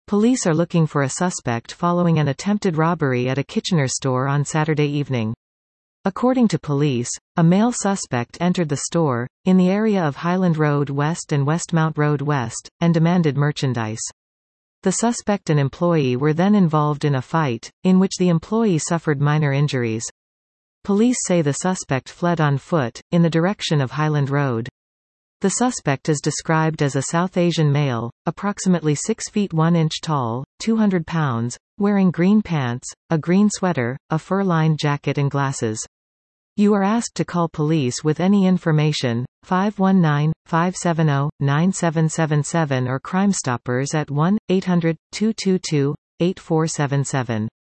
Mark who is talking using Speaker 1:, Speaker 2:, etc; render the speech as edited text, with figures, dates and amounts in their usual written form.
Speaker 1: Police are looking for a suspect following an attempted robbery at a Kitchener store on Saturday evening. According to police, a male suspect entered the store, in the area of Highland Road West and Westmount Road West, and demanded merchandise. The suspect and employee were then involved in a fight, in which the employee suffered minor injuries. Police say the suspect fled on foot, in the direction of Highland Road. The suspect is described as a South Asian male, approximately 6 feet 1 inch tall, 200 pounds, wearing green pants, a green sweater, a fur-lined jacket and glasses. You are asked to call police with any information, 519-570-9777 or Crime Stoppers at 1-800-222-8477.